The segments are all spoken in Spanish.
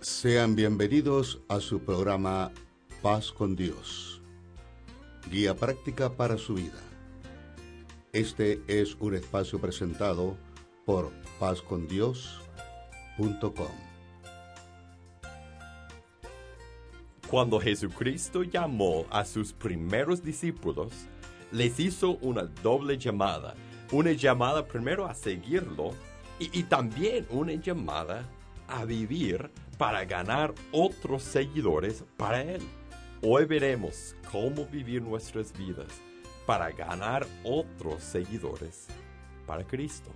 Sean bienvenidos a su programa Paz con Dios, guía práctica para su vida. Este es un espacio presentado por pazcondios.com. Cuando Jesucristo llamó a sus primeros discípulos, les hizo una doble llamada. Una llamada primero a seguirlo y también una llamada a vivir para ganar otros seguidores para Él. Hoy veremos cómo vivir nuestras vidas para ganar otros seguidores para Cristo.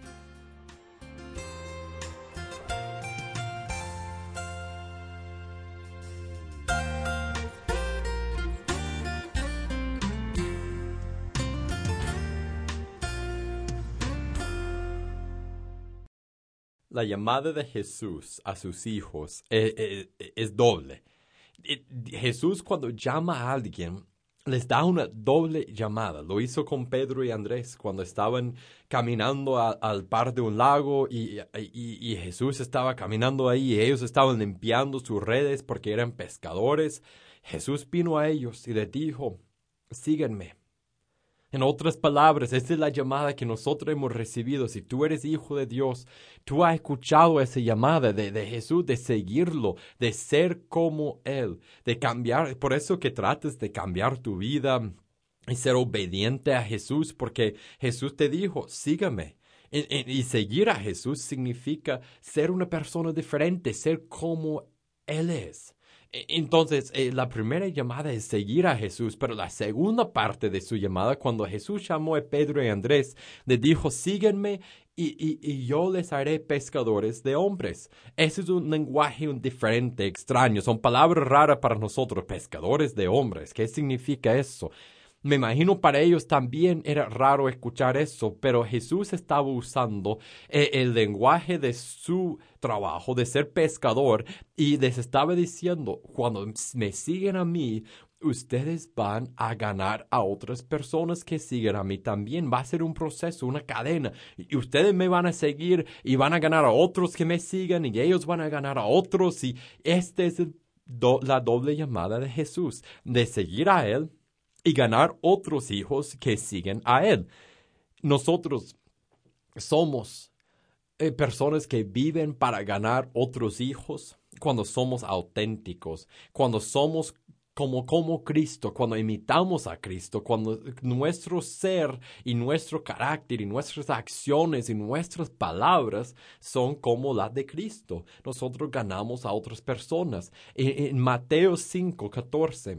La llamada de Jesús a sus hijos es doble. Jesús, cuando llama a alguien, les da una doble llamada. Lo hizo con Pedro y Andrés cuando estaban caminando al par de un lago y Jesús estaba caminando ahí y ellos estaban limpiando sus redes porque eran pescadores. Jesús vino a ellos y les dijo: síguenme. En otras palabras, esta es la llamada que nosotros hemos recibido. Si tú eres hijo de Dios, tú has escuchado esa llamada de Jesús, de seguirlo, de ser como Él, de cambiar. Por eso que trates de cambiar tu vida y ser obediente a Jesús, porque Jesús te dijo: sígame. Y seguir a Jesús significa ser una persona diferente, ser como Él es. Entonces, la primera llamada es seguir a Jesús, pero la segunda parte de su llamada, cuando Jesús llamó a Pedro y Andrés, les dijo: síguenme y yo les haré pescadores de hombres. Ese es un lenguaje diferente, extraño. Son palabras raras para nosotros, pescadores de hombres. ¿Qué significa eso? Me imagino para ellos también era raro escuchar eso, pero Jesús estaba usando el lenguaje de su trabajo, de ser pescador, y les estaba diciendo: cuando me siguen a mí, ustedes van a ganar a otras personas que siguen a mí también. Va a ser un proceso, una cadena, y ustedes me van a seguir y van a ganar a otros que me sigan, y ellos van a ganar a otros, y este es la doble llamada de Jesús, de seguir a Él y ganar otros hijos que siguen a Él. Nosotros somos personas que viven para ganar otros hijos cuando somos auténticos, cuando somos como Cristo, cuando imitamos a Cristo, cuando nuestro ser y nuestro carácter y nuestras acciones y nuestras palabras son como las de Cristo. Nosotros ganamos a otras personas. En Mateo 5:14,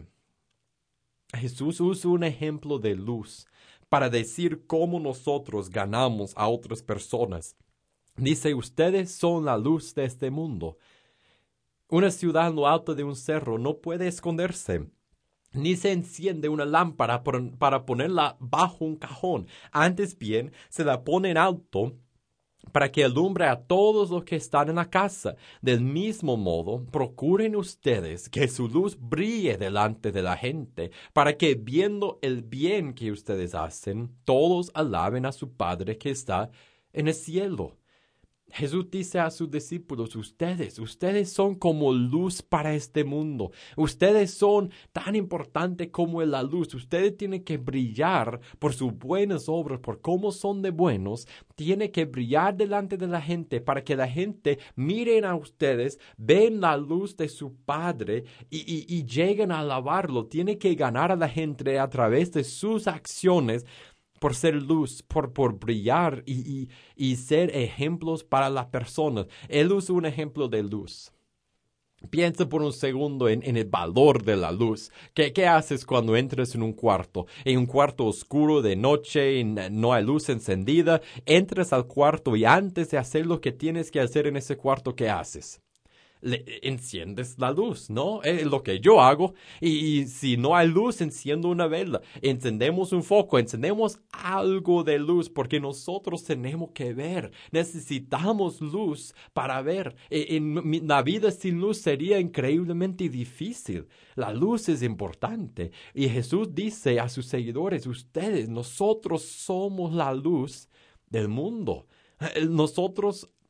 Jesús usa un ejemplo de luz para decir cómo nosotros ganamos a otras personas. Dice: ustedes son la luz de este mundo. Una ciudad en lo alto de un cerro no puede esconderse, ni se enciende una lámpara para ponerla bajo un cajón. Antes bien, se la pone en alto para que alumbre a todos los que están en la casa. Del mismo modo, procuren ustedes que su luz brille delante de la gente, para que, viendo el bien que ustedes hacen, todos alaben a su Padre que está en el cielo. Jesús dice a sus discípulos: ustedes son como luz para este mundo. Ustedes son tan importantes como la luz. Ustedes tienen que brillar por sus buenas obras, por cómo son de buenos. Tienen que brillar delante de la gente para que la gente miren a ustedes, ven la luz de su Padre y lleguen a alabarlo. Tienen que ganar a la gente a través de sus acciones, por ser luz, por brillar y ser ejemplos para las personas. Él usa un ejemplo de luz. Piensa por un segundo en el valor de la luz. ¿Qué haces cuando entras en un cuarto? En un cuarto oscuro de noche y no hay luz encendida. Entras al cuarto y antes de hacer lo que tienes que hacer en ese cuarto, ¿qué haces? Enciendes la luz, ¿no? Es lo que yo hago. Y si no hay luz, enciendo una vela. Encendemos un foco, encendemos algo de luz, porque nosotros tenemos que ver. Necesitamos luz para ver. La vida sin luz sería increíblemente difícil. La luz es importante. Y Jesús dice a sus seguidores: nosotros somos la luz del mundo. Nosotros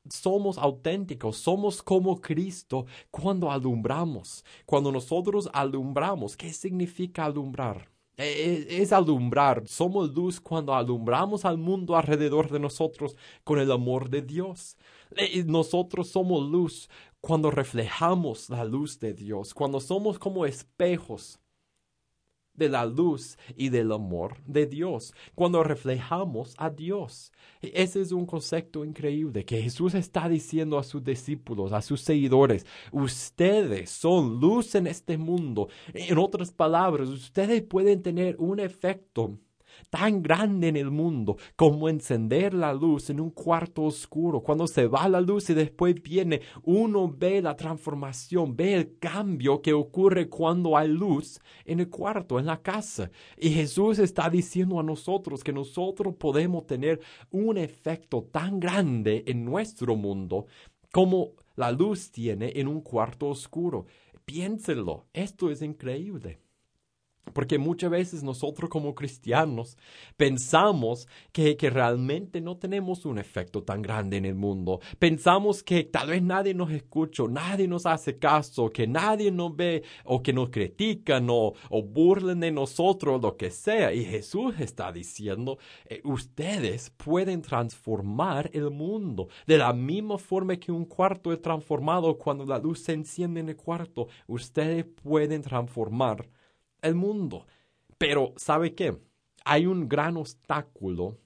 somos auténticos, somos como Cristo cuando alumbramos. Cuando nosotros alumbramos, ¿qué significa alumbrar? Es alumbrar, somos luz cuando alumbramos al mundo alrededor de nosotros con el amor de Dios. Nosotros somos luz cuando reflejamos la luz de Dios, cuando somos como espejos de la luz y del amor de Dios, cuando reflejamos a Dios. Ese es un concepto increíble que Jesús está diciendo a sus discípulos, a sus seguidores. Ustedes son luz en este mundo. En otras palabras, ustedes pueden tener un efecto tan grande en el mundo como encender la luz en un cuarto oscuro. Cuando se va la luz y después viene, uno ve la transformación, ve el cambio que ocurre cuando hay luz en el cuarto, en la casa. Y Jesús está diciendo a nosotros que nosotros podemos tener un efecto tan grande en nuestro mundo como la luz tiene en un cuarto oscuro. Piénsenlo, esto es increíble. Porque muchas veces nosotros como cristianos pensamos que realmente no tenemos un efecto tan grande en el mundo. Pensamos que tal vez nadie nos escucha, nadie nos hace caso, que nadie nos ve o que nos critican o burlen de nosotros, lo que sea. Y Jesús está diciendo, ustedes pueden transformar el mundo. De la misma forma que un cuarto es transformado cuando la luz se enciende en el cuarto, ustedes pueden transformar el mundo. Pero, ¿sabe qué? Hay un gran obstáculo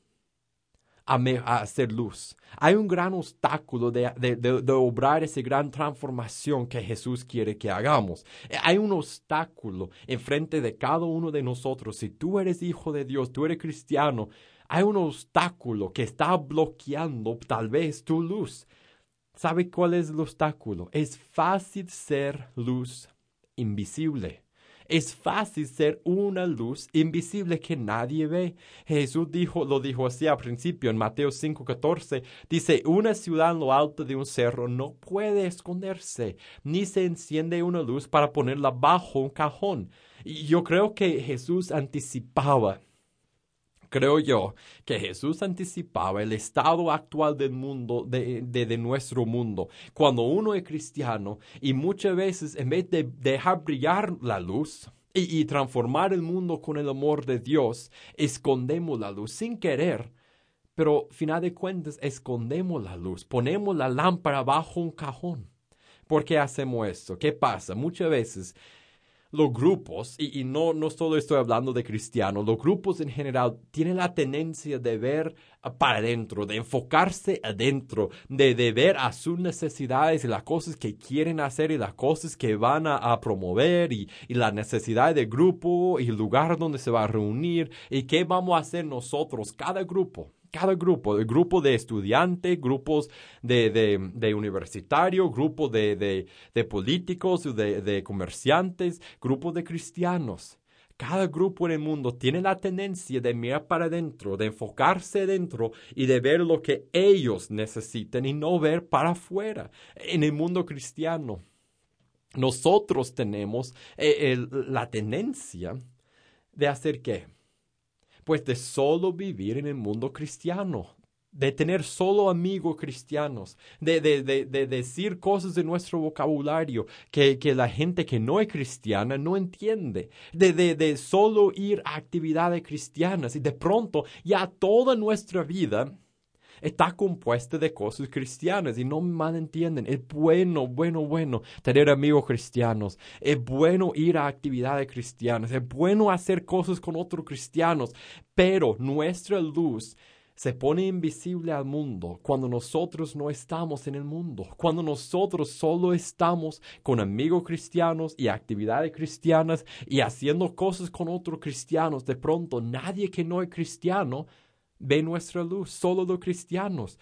a hacer luz. Hay un gran obstáculo de obrar esa gran transformación que Jesús quiere que hagamos. Hay un obstáculo enfrente de cada uno de nosotros. Si tú eres hijo de Dios, tú eres cristiano, hay un obstáculo que está bloqueando tal vez tu luz. ¿Sabe cuál es el obstáculo? Es fácil ser luz invisible. Es fácil ser una luz invisible que nadie ve. Jesús lo dijo así al principio en Mateo 5:14. Dice, una ciudad en lo alto de un cerro no puede esconderse, ni se enciende una luz para ponerla bajo un cajón. Y yo creo que Jesús anticipaba. Creo yo que Jesús anticipaba el estado actual del mundo, de nuestro mundo. Cuando uno es cristiano y muchas veces en vez de dejar brillar la luz y transformar el mundo con el amor de Dios, escondemos la luz sin querer. Pero, final de cuentas, escondemos la luz, ponemos la lámpara bajo un cajón. ¿Por qué hacemos esto? ¿Qué pasa? Muchas veces los grupos, y no solo estoy hablando de cristianos, los grupos en general tienen la tendencia de ver para adentro, de enfocarse adentro, de ver a sus necesidades y las cosas que quieren hacer y las cosas que van a promover y la necesidad del grupo y el lugar donde se va a reunir y qué vamos a hacer nosotros, cada grupo, el grupo de estudiantes, grupos de universitarios, grupos de políticos, de comerciantes, grupos de cristianos. Cada grupo en el mundo tiene la tendencia de mirar para adentro, de enfocarse adentro y de ver lo que ellos necesitan y no ver para afuera. En el mundo cristiano, nosotros tenemos la tendencia de hacer ¿qué? Pues de solo vivir en el mundo cristiano, de tener solo amigos cristianos, de decir cosas de nuestro vocabulario que la gente que no es cristiana no entiende, de solo ir a actividades cristianas y de pronto ya toda nuestra vida está compuesta de cosas cristianas y no me malentienden. Es bueno tener amigos cristianos. Es bueno ir a actividades cristianas. Es bueno hacer cosas con otros cristianos. Pero nuestra luz se pone invisible al mundo cuando nosotros no estamos en el mundo. Cuando nosotros solo estamos con amigos cristianos y actividades cristianas y haciendo cosas con otros cristianos. De pronto nadie que no es cristiano ve nuestra luz, solo los cristianos.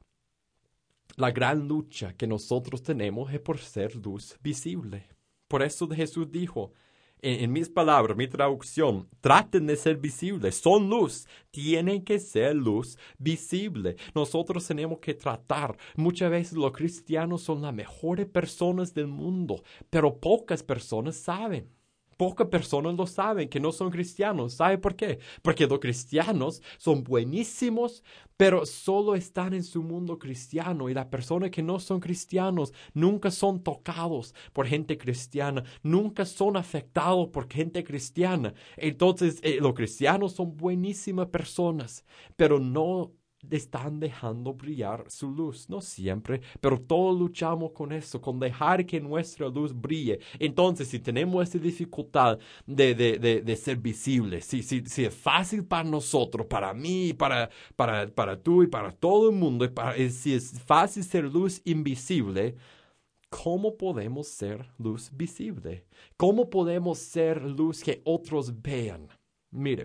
La gran lucha que nosotros tenemos es por ser luz visible. Por eso Jesús dijo, en mis palabras, mi traducción, traten de ser visibles, son luz, tienen que ser luz visible. Nosotros tenemos que tratar, muchas veces los cristianos son las mejores personas del mundo, pero pocas personas saben. pocas personas lo saben, que no son cristianos. ¿Sabe por qué? Porque los cristianos son buenísimos, pero solo están en su mundo cristiano. Y las personas que no son cristianos nunca son tocados por gente cristiana, nunca son afectados por gente cristiana. Entonces, los cristianos son buenísimas personas, pero no están dejando brillar su luz. No siempre, pero todos luchamos con eso, con dejar que nuestra luz brille. Entonces, si tenemos esa dificultad de ser visibles, si es fácil para nosotros, para mí, para tú y para todo el mundo, si es fácil ser luz invisible, ¿cómo podemos ser luz visible? ¿Cómo podemos ser luz que otros vean? Miren,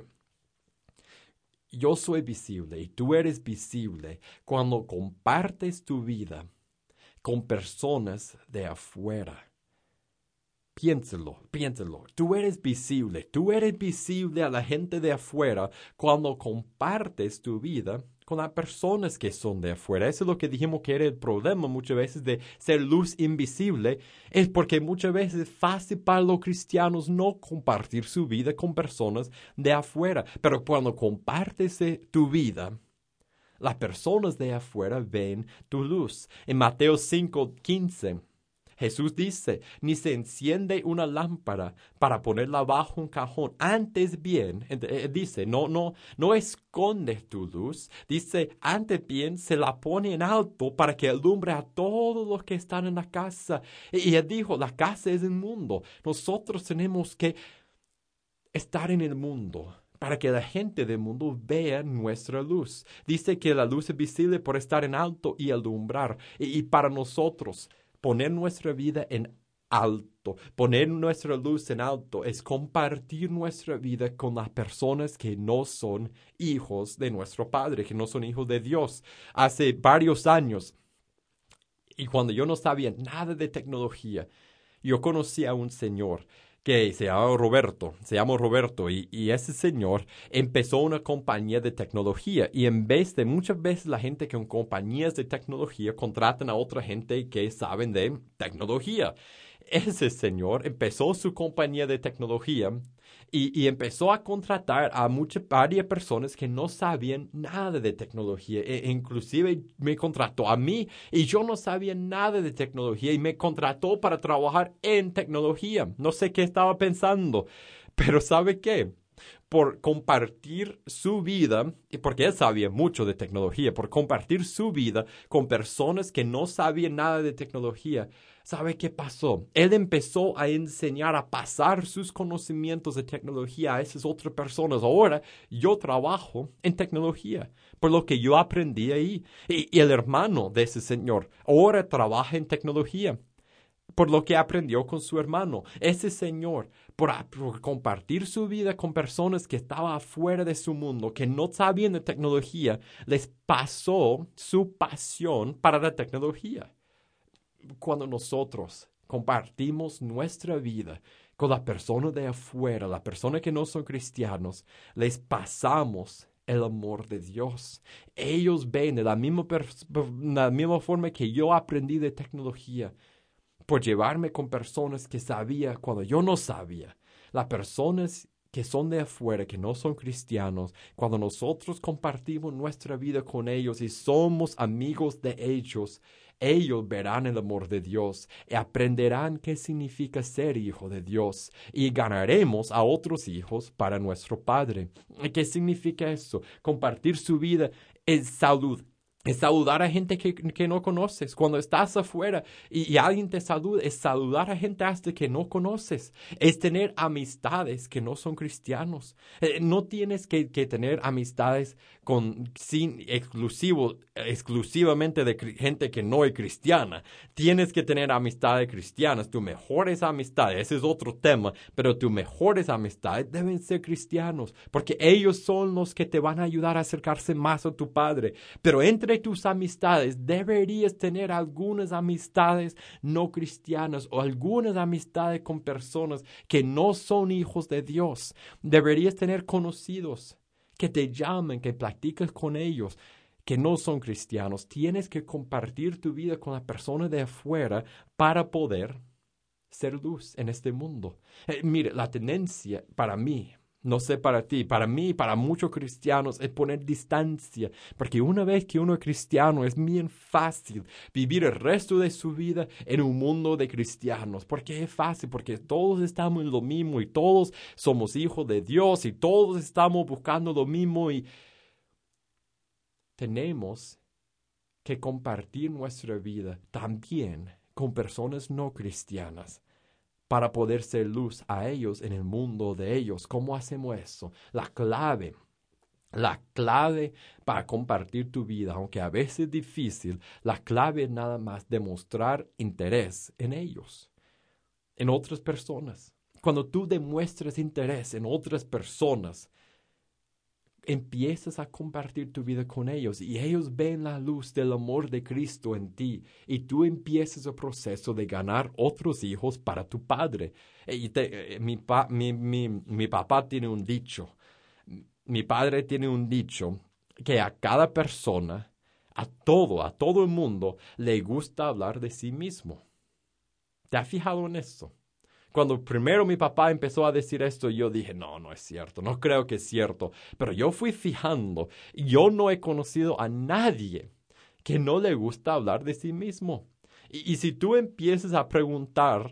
yo soy visible y tú eres visible cuando compartes tu vida con personas de afuera. Piénselo. Tú eres visible a la gente de afuera cuando compartes tu vida con las personas que son de afuera. Eso es lo que dijimos que era el problema muchas veces de ser luz invisible, es porque muchas veces es fácil para los cristianos no compartir su vida con personas de afuera. Pero cuando compartes tu vida, las personas de afuera ven tu luz. En Mateo 5:15, Jesús dice, ni se enciende una lámpara para ponerla bajo un cajón. Antes bien, dice, no escondes tu luz. Dice, antes bien se la pone en alto para que alumbre a todos los que están en la casa. Y él dijo, la casa es el mundo. Nosotros tenemos que estar en el mundo para que la gente del mundo vea nuestra luz. Dice que la luz es visible por estar en alto y alumbrar. Y para nosotros, poner nuestra vida en alto, poner nuestra luz en alto, es compartir nuestra vida con las personas que no son hijos de nuestro Padre, que no son hijos de Dios. Hace varios años, y cuando yo no sabía nada de tecnología, yo conocí a un señor que se llama Roberto, y ese señor empezó una compañía de tecnología, y en vez de muchas veces la gente con compañías de tecnología contratan a otra gente que saben de tecnología. Ese señor empezó su compañía de tecnología y empezó a contratar a varias personas que no sabían nada de tecnología. Inclusive me contrató a mí y yo no sabía nada de tecnología y me contrató para trabajar en tecnología. No sé qué estaba pensando, pero ¿sabe qué? Por compartir su vida, porque él sabía mucho de tecnología, por compartir su vida con personas que no sabían nada de tecnología, ¿sabe qué pasó? Él empezó a enseñar, a pasar sus conocimientos de tecnología a esas otras personas. Ahora yo trabajo en tecnología, por lo que yo aprendí ahí. Y el hermano de ese señor ahora trabaja en tecnología, por lo que aprendió con su hermano. Ese señor, por compartir su vida con personas que estaban afuera de su mundo, que no sabían de tecnología, les pasó su pasión para la tecnología. Cuando nosotros compartimos nuestra vida con las personas de afuera, las personas que no son cristianos, les pasamos el amor de Dios. Ellos ven de la misma forma que yo aprendí de tecnología, por llevarme con personas que sabía cuando yo no sabía. Las personas que son de afuera, que no son cristianos, cuando nosotros compartimos nuestra vida con ellos y somos amigos de ellos, ellos verán el amor de Dios y aprenderán qué significa ser hijo de Dios y ganaremos a otros hijos para nuestro Padre. ¿Qué significa eso? Compartir su vida es salud. Es saludar a gente que no conoces. Cuando estás afuera y alguien te saluda, es saludar a gente hasta que no conoces. Es tener amistades que no son cristianos. No tienes que tener amistades exclusivamente de gente que no es cristiana. Tienes que tener amistades cristianas. Tus mejores amistades, ese es otro tema, pero tus mejores amistades deben ser cristianos, porque ellos son los que te van a ayudar a acercarse más a tu Padre. Pero entre tus amistades deberías tener algunas amistades no cristianas o algunas amistades con personas que no son hijos de Dios. Deberías tener conocidos que te llamen, que platiques con ellos, que no son cristianos. Tienes que compartir tu vida con las personas de afuera para poder ser luz en este mundo. Mire, la tendencia para mí, no sé para ti, para mí, para muchos cristianos, es poner distancia. Porque una vez que uno es cristiano, es bien fácil vivir el resto de su vida en un mundo de cristianos. Porque es fácil, porque todos estamos en lo mismo y todos somos hijos de Dios y todos estamos buscando lo mismo y tenemos que compartir nuestra vida también con personas no cristianas para poder ser luz a ellos en el mundo de ellos. ¿Cómo hacemos eso? La clave para compartir tu vida, aunque a veces es difícil, la clave es nada más demostrar interés en ellos, en otras personas. Cuando tú demuestras interés en otras personas, empiezas a compartir tu vida con ellos y ellos ven la luz del amor de Cristo en ti y tú empiezas el proceso de ganar otros hijos para tu padre. Mi papá tiene un dicho, mi padre tiene un dicho que a cada persona, a todo el mundo le gusta hablar de sí mismo. ¿Te has fijado en eso? Cuando primero mi papá empezó a decir esto, yo dije, no es cierto, no creo que es cierto. Pero yo fui fijando, y yo no he conocido a nadie que no le gusta hablar de sí mismo. Y si tú empiezas a preguntar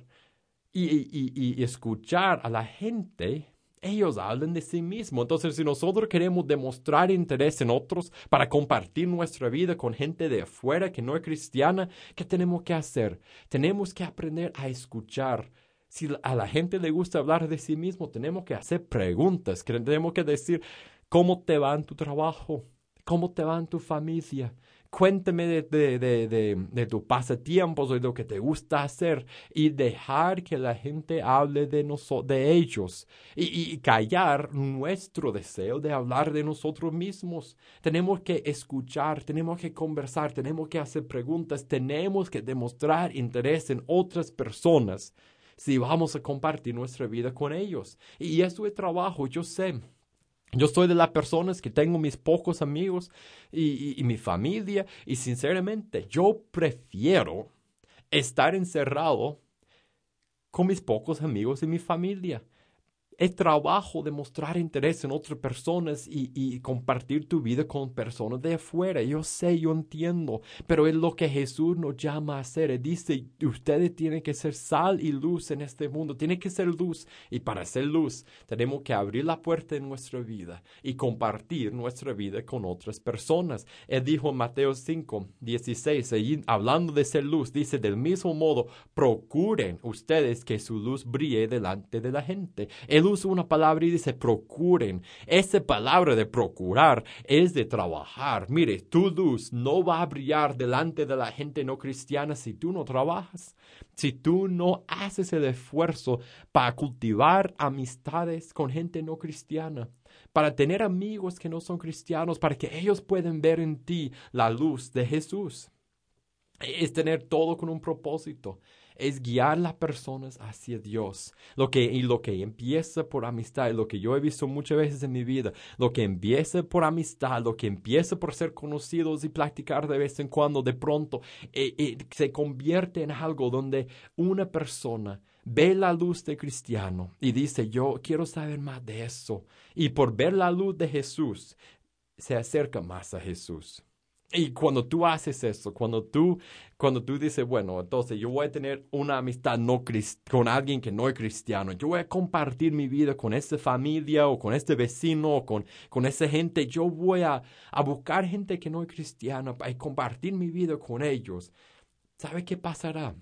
y escuchar a la gente, ellos hablan de sí mismos. Entonces, si nosotros queremos demostrar interés en otros para compartir nuestra vida con gente de afuera que no es cristiana, ¿qué tenemos que hacer? Tenemos que aprender a escuchar. Si a la gente le gusta hablar de sí mismo, tenemos que hacer preguntas. Tenemos que decir, ¿cómo te va en tu trabajo? ¿Cómo te va en tu familia? Cuéntame de tus pasatiempos o de lo que te gusta hacer y dejar que la gente hable de ellos y callar nuestro deseo de hablar de nosotros mismos. Tenemos que escuchar, tenemos que conversar, tenemos que hacer preguntas, tenemos que demostrar interés en otras personas si vamos a compartir nuestra vida con ellos. Y eso es trabajo, yo sé. Yo soy de las personas que tengo mis pocos amigos y mi familia. Y sinceramente, yo prefiero estar encerrado con mis pocos amigos y mi familia. Es trabajo demostrar interés en otras personas y compartir tu vida con personas de afuera. Yo sé, yo entiendo, pero es lo que Jesús nos llama a hacer. Él dice, ustedes tienen que ser sal y luz en este mundo. Tienen que ser luz. Y para ser luz, tenemos que abrir la puerta en nuestra vida y compartir nuestra vida con otras personas. Él dijo en Mateo 5:16, hablando de ser luz, dice, del mismo modo, procuren ustedes que su luz brille delante de la gente. Él usa una palabra y dice procuren. Esa palabra de procurar es de trabajar. Mire, tu luz no va a brillar delante de la gente no cristiana si tú no trabajas, si tú no haces el esfuerzo para cultivar amistades con gente no cristiana, para tener amigos que no son cristianos, para que ellos puedan ver en ti la luz de Jesús. Es tener todo con un propósito. Es guiar a las personas hacia Dios. Lo que empieza por amistad, lo que yo he visto muchas veces en mi vida, lo que empieza por amistad, lo que empieza por ser conocidos y practicar de vez en cuando, de pronto se convierte en algo donde una persona ve la luz de cristiano y dice, yo quiero saber más de eso. Y por ver la luz de Jesús, se acerca más a Jesús. Y cuando tú haces eso, cuando tú dices, bueno, entonces yo voy a tener una amistad con alguien que no es cristiano, yo voy a compartir mi vida con esa familia o con este vecino o con esa gente, yo voy a buscar gente que no es cristiana y compartir mi vida con ellos. ¿Sabe qué pasará?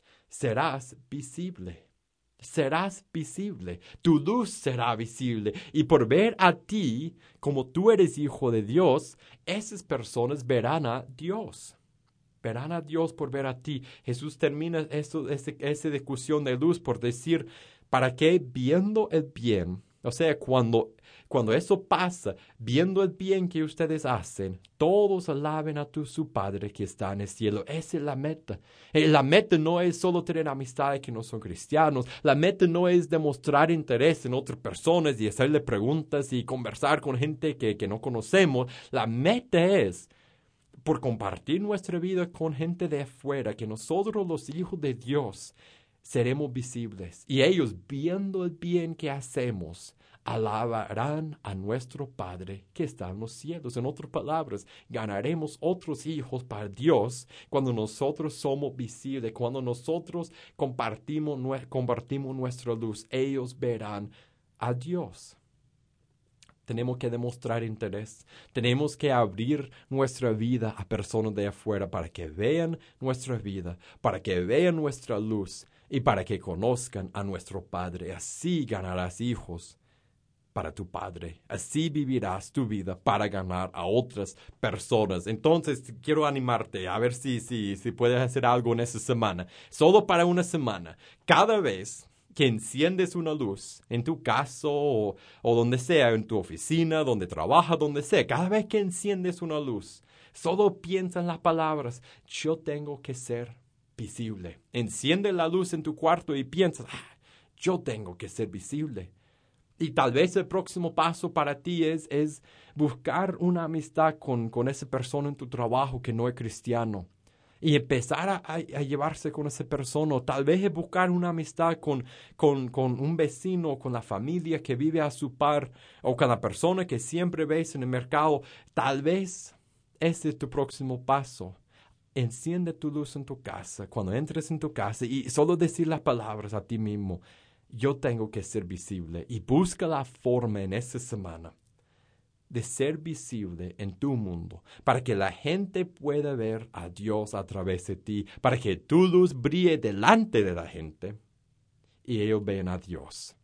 Serás visible. Serás visible, tu luz será visible y por ver a ti como tú eres hijo de Dios, esas personas verán a Dios. Verán a Dios por ver a ti. Jesús termina esa discusión de luz por decir, ¿para qué viendo el bien? O sea, cuando eso pasa, viendo el bien que ustedes hacen, todos alaben a su Padre que está en el cielo. Esa es la meta. La meta no es solo tener amistades que no son cristianos. La meta no es demostrar interés en otras personas y hacerle preguntas y conversar con gente que no conocemos. La meta es por compartir nuestra vida con gente de afuera, que nosotros los hijos de Dios seremos visibles. Y ellos, viendo el bien que hacemos, alabarán a nuestro Padre que está en los cielos. En otras palabras, ganaremos otros hijos para Dios cuando nosotros somos visibles, cuando nosotros compartimos nuestra luz. Ellos verán a Dios. Tenemos que demostrar interés. Tenemos que abrir nuestra vida a personas de afuera para que vean nuestra vida, para que vean nuestra luz y para que conozcan a nuestro Padre. Así ganarás hijos para tu Padre. Así vivirás tu vida para ganar a otras personas. Entonces, quiero animarte a ver si puedes hacer algo en esa semana. Solo para una semana. Cada vez que enciendes una luz en tu casa o donde sea, en tu oficina, donde trabajas, donde sea, cada vez que enciendes una luz, solo piensa en las palabras, yo tengo que ser visible. Enciende la luz en tu cuarto y piensas, yo tengo que ser visible. Y tal vez el próximo paso para ti es buscar una amistad con esa persona en tu trabajo que no es cristiano. Y empezar a llevarse con esa persona. O tal vez es buscar una amistad con un vecino, con la familia que vive a su par, o con la persona que siempre ves en el mercado. Tal vez ese es tu próximo paso. Enciende tu luz en tu casa, cuando entres en tu casa, y solo decir las palabras a ti mismo. Yo tengo que ser visible, y busca la forma en esta semana de ser visible en tu mundo, para que la gente pueda ver a Dios a través de ti, para que tu luz brille delante de la gente y ellos vean a Dios.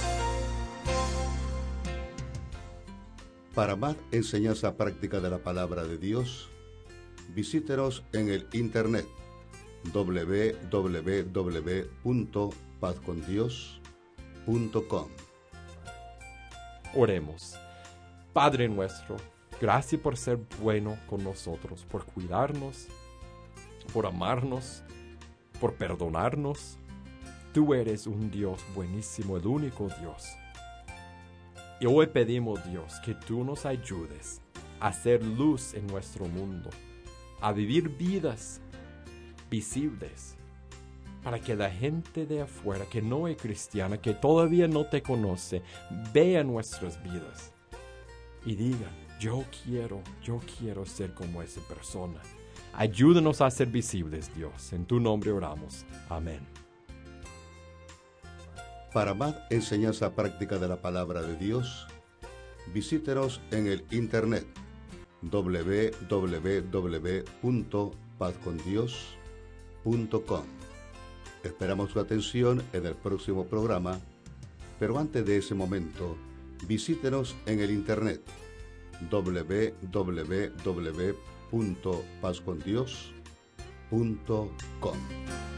Para más enseñanza práctica de la palabra de Dios, visítenos en el internet www.pazcondios.com. Oremos. Padre nuestro, gracias por ser bueno con nosotros, por cuidarnos, por amarnos, por perdonarnos. Tú eres un Dios buenísimo, el único Dios. Y hoy pedimos, Dios, que tú nos ayudes a hacer luz en nuestro mundo, a vivir vidas visibles, para que la gente de afuera, que no es cristiana, que todavía no te conoce, vea nuestras vidas y digan, yo quiero ser como esa persona. Ayúdanos a ser visibles, Dios. En tu nombre oramos. Amén. Para más enseñanza práctica de la palabra de Dios, visítenos en el internet www.pazcondios.com. Esperamos su atención en el próximo programa, pero antes de ese momento, visítenos en el internet www.pazcondios.com.